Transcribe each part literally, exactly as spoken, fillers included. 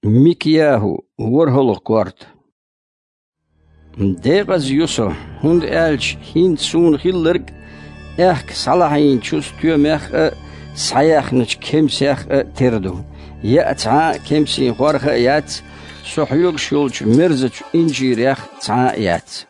Mikyahu warhol kwart. Degas yuso hund elch hin soon hillerg erk salahin chus tuemech sayachnich kemsech terdu. Yatsa kemsi warha yat sohyug shulch mirzach injirech tsa yat.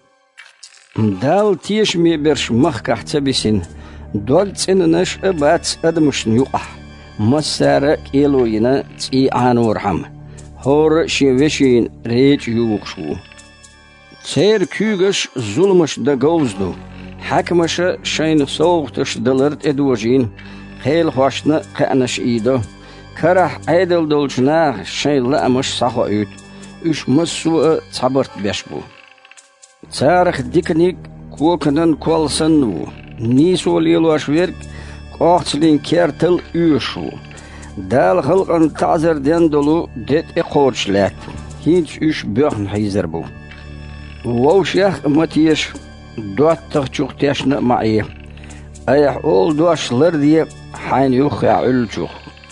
Dal tish mi bersh machkacht bisin dolts in nash abats admush nuqah. Masara kiloina tsi anurham. Hor shivishin reach yukshu. Tser kugas zulmash da gozdu. Hakmasha shain soogtish dalert edwajin. Heel hwashna qanash ido. Karah aydel dolchna shain la'amash saha ut. Ush masu tabart beshbu. Tsarach diknik kokanan kwalsanu. Niso lielwash werk. Kochtslin kertel ushu. Dal halqan tazer den dolu det eqorchlat. Hinch ush börn hizerbu. Waushach matish doattag chuqtashna ma'i. Ayah ol doashlar die hain yuch ya'ulchuch.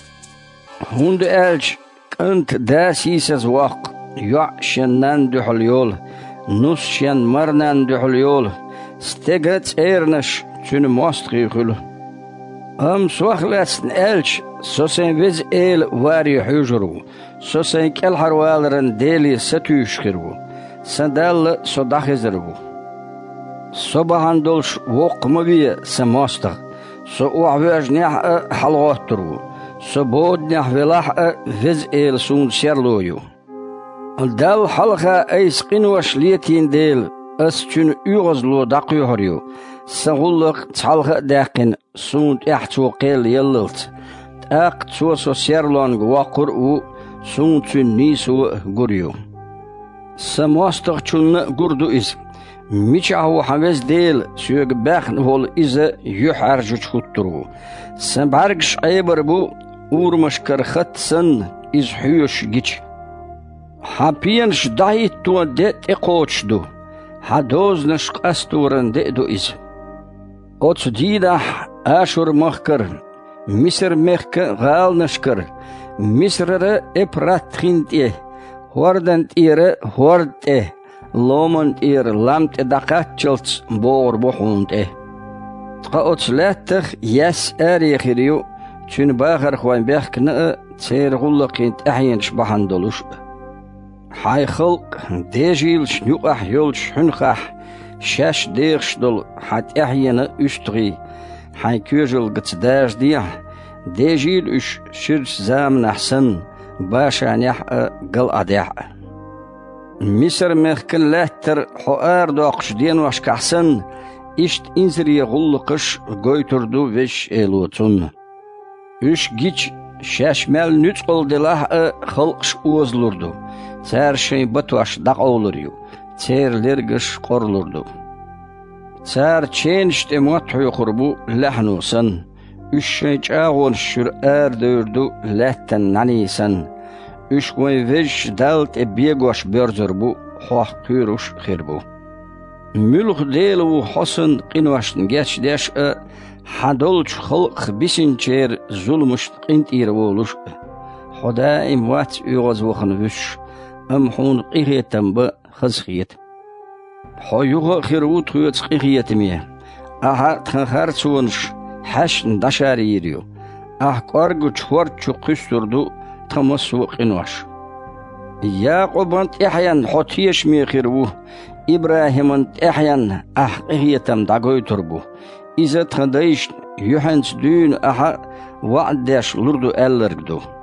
Hund elch kant dasisas waq. Ya shannan duhulyol. Nus shan marnan duhulyol. Stegat ernash tun mostgigul. Am swachlats elch so zijn wiz eel waar je huizero, so zijn kelharwaleren deli setushkiru, sandal so dachizerbu. So behandels wokmavie semasta, so uavejneh halwatru, so bodneh velah wiz eel soon serloju. Dal halga eis qinwash lietin deel, as tun urazlo daquhorju, sagullik talga dakin soon echtwo qeel yellelt. Aq tsuaso serlong waqur u sun tsun nisu guryu. Samostaq chulna gurdu is. Michahu havez del süg bakhn hol ize yuharjuch hutturu. Sambargsh aybar bu urmashkar khatsan iz huyush gich. Hapiyan shdahit tu det eqochdu. Hadoz nashq asturan dedu is. Ots dida ashur makhkar. Misr mechke gaal nashkar. Misrere epratchintje. Hordant ire horde. Lomant ir lamt edakatjelts boor bohunte. Tqaots lettig yes erigiriu. Tjun bagar gewoon berkne tser gullaqint ahyensh bahandolush. Hay khulq dejil shnuqah yolsh hunqah. Shash deershdol hat ahyene ustri. Hij kurzul getsdaars dia, dejil ush shirs zam nahsan, bashanah gal adah. Misr mechken letter hoar doqsh dien was kahsan, isht inzri gulqish goyturdu vish elotun. Ush gich shashmel nutqol delah khalqsh uzlurdu. Tsar shay batwash daqoluryu, tserlergish qorlurdu. Tsar changed emothu qurbu lahnusan ushch agon shur erdurdu latan nanisan ushgoy vish dalt e biegosh berzerbu xoh qyrush khirbu mulk delu hasan qinwashn gechdesh hadolch khalq bisincher zulmush qintir wolush xoda imwat ugoz wokhn vish am hun qihetam ba khazkhiyat Hoyuga khirut khuyat qiyatmiya. Aha txartsunsh hash ndashari yiriyo. Ah qargu chwar chuqisturdu tamassu qinwash. Yaqubant ihyan hotiyesh mi khirbu. Ibrahimant ihyan ah qiyatam dagoyturbu. Iza txadaish yuhans dün aha wa'dash lurdu ellergdu.